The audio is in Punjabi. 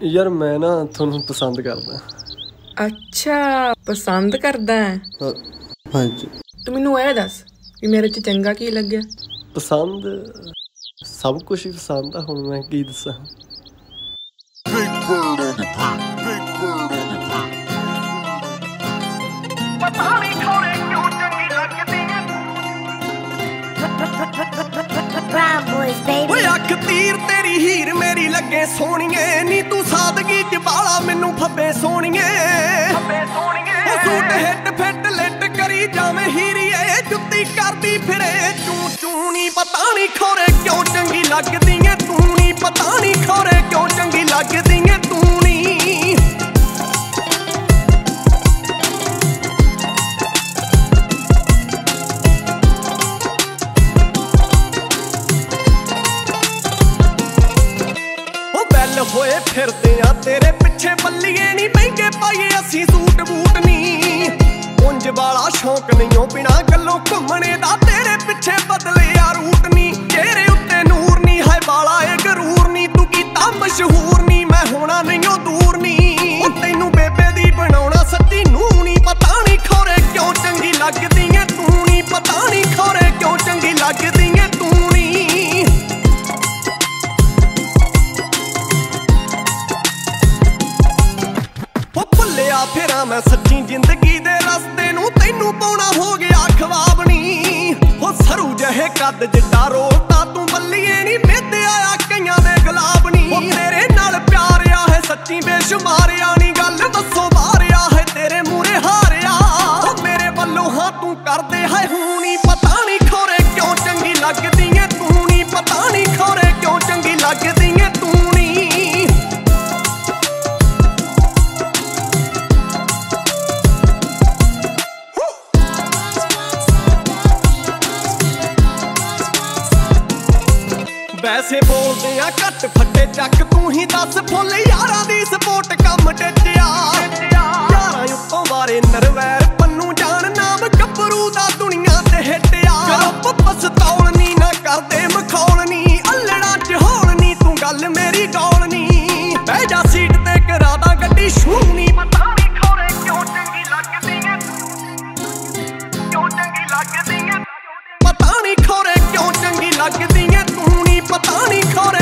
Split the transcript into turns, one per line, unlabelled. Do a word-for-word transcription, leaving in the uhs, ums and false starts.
ਯਾਰ ਮੈਂ ਨਾ ਤੁਹਾਨੂੰ ਪਸੰਦ ਕਰਦਾ।
ਅੱਛਾ ਪਸੰਦ ਕਰਦਾ ਹੈ?
ਹਾਂਜੀ।
ਤੂੰ ਮੈਨੂੰ ਇਹ ਦੱਸ ਵੀ ਮੇਰੇ 'ਚ ਚੰਗਾ ਕੀ ਲੱਗਿਆ?
ਪਸੰਦ ਸਭ ਕੁਛ ਹੀ ਪਸੰਦ ਆ, ਹੁਣ ਮੈਂ ਕੀ ਦੱਸਾਂ।
ਓਏ ਅੱਖ ਤੀਰ ਤੇਰੀ ਹੀਰ ਮੇਰੀ ਲੱਗੇ ਸੋਹਣੀਏ ਨੀ, ਤੂੰ ਸਾਦਗੀ ਚ ਬਾਲਾ ਮੈਨੂੰ ਫੱਬੇ ਸੋਹਣੀਏ। ਉਹ ਸੂਟ ਹਿੱਟ ਫਿੱਟ ਲਿੱਟ ਕਰੀ ਜਾਵੇਂ ਹੀਰੀਏ, ਜੁੱਤੀ ਕਰਦੀ ਫਿਰੇ ਚੂੰ ਚੂੰ ਨੀ, ਪਤਾ ਨੀ ਖੋਰੇ ਕਿਉਂ ਚੰਗੀ ਲੱਗਦੀ ਏ ਤੂੰ ਨੀ, ਪਤਾ ਨੀ ਖੋਰੇ ਕਿਉਂ ਚੰਗੀ ਲੱਗਦੀ ਏ ਤੂੰ ਨੀ। ਹੋਏ ਫਿਰਦੇ ਆ ਤੇਰੇ ਪਿੱਛੇ ਬੱਲੀਏ ਨੀ, ਮਹਿੰਗੇ ਪਾਈਏ ਅਸੀਂ ਸੂਟ ਬੂਟ ਨੀ। ਉਂਝ ਵਾਲਾ ਸ਼ੌਂਕ ਨਹੀਂਓ ਬਿਨਾਂ ਗੱਲੋਂ ਘੁੰਮਣੇ ਦਾ, ਤੇਰੇ ਪਿੱਛੇ ਬਦਲਿਆ ਰੂਟ ਨੀ। ਚਿਹਰੇ ਉੱਤੇ ਨੂਰ ਨੀ ਹੈ ਵਾਲਾ ਏ ਗਰੂਰ ਨੀ, ਤੂੰ ਕੀਤਾ ਮਸ਼ਹੂਰ ਨੀ ਮੈਂ ਹੋਣਾ ਨਹੀਂਓ ਦੂਰ ਨੀ। ਉਹ ਤੈਨੂੰ ਬੇਬੇ ਦੀ ਬਣਾਉਣਾ ਸੱਚੀ ਨੂੰ ਨੀ, ਪਤਾ ਨੀ ਖੋਰੇ ਕਿਉਂ ਚੰਗੀ ਲੱਗਦੀ ਏ ਤੂੰ ਨੀ, ਪਤਾ ਨੀ ਖੋਰੇ ਕਿਉਂ ਚੰਗੀ ਲੱਗਦੀ ਏ ਤੂੰ ਨੀ। ਫੇਰਾਂ ਮੈਂ ਸੱਚੀ ਜ਼ਿੰਦਗੀ ਦੇ ਰਸਤੇ ਨੂੰ, ਤੈਨੂੰ ਪਾਉਣਾ ਹੋ ਗਿਆ ਖਵਾਬ ਨੀ। ਹੋ ਸਰੂ ਜਿਹੇ ਕੱਦ ਜਿੱਡਾ ਰੋਤਾ ਤੂੰ ਬੱਲੀਏ ਨੀ, ਮਿੱਧਿਆ ਆ ਕਈਆਂ ਦੇ ਗੁਲਾਬ ਨੀ। ਹੋ ਤੇਰੇ ਨਾਲ ਪਿਆਰਿਆ ਹੈ ਸੱਚੀ ਬੇਸ਼ੁਮਾਰਿਆ ਨੀ, ਗੱਲ ਦੱਸੋ ਮਾਰਿਆ ਹੈ ਤੇਰੇ ਮੂਰੇ ਹਾਰਿਆ। ਹੋ ਮੇਰੇ ਵੱਲੋਂ ਹਾਂ ਤੂੰ ਕਰਦੇ ਹੈ ਹੂੰ ਨੀ, ਪਤਾ ਨੀ ਖੋਰੇ ਕਿਉਂ ਚੰਗੀ ਲੱਗਦੀ ਏ ਤੂੰ ਨੀ, ਪਤਾ ਨੀ ਖੋਰੇ ਕਿਉਂ ਚੰਗੀ ਲੱਗਦੀ ਏ ਤੂੰ ਨੀ। ਵੈਸੇ ਬੋਲਦੇ ਆ ਘੱਟ ਫੱਟੇ ਚੱਕ, ਤੂੰ ਹੀ ਦੱਸ ਫੁੱਲ ਯਾਰਾਂ ਦੀ ਸਪੋਰਟ ਕੰਮ ਟਿੱਚਿਆ। ਯਾਰਾਂ ਉੱਤੋਂ ਬਾਰੇ ਨਰਵੈਰ ਪੰਨੂ ਜਾਣ ਨਾਮ ਗੱਭਰੂ ਦਾ ਦੁਨੀਆ ਤੇ ਹਿੱਟਿਆ। ਚਲੋ ਪਸਤੌਲ ਨੀ ਨਾ ਕਰਦੇ ਮਖੌਲ ਨੀ, ਅੱਲੜਾ ਚ ਹੋਲ ਨੀ ਤੂੰ ਗੱਲ ਮੇਰੀ ਗੌਲ ਨੀ। ਬਹਿ ਜਾ ਸੀਟ ਤੇ ਕਰਾ ਦਾ ਗੱਡੀ ਸ਼ੂ ਨੀ, ਪਤਾ ਨੀ ਖੋਰੇ ਕਿਉਂ ਚੰਗੀ ਲੱਗਦੀ ਏ ਕਿਉਂ ਚੰਗੀ ਲੱਗਦੀ ਏ, ਪਤਾ ਨੀ ਖੋਰੇ ਕਿਉਂ ਚੰਗੀ ਲੱਗਦੀ ਏ ਤੂੰ ਨੀ, ਪਤਾ ਨੀ ਖੋਰੇ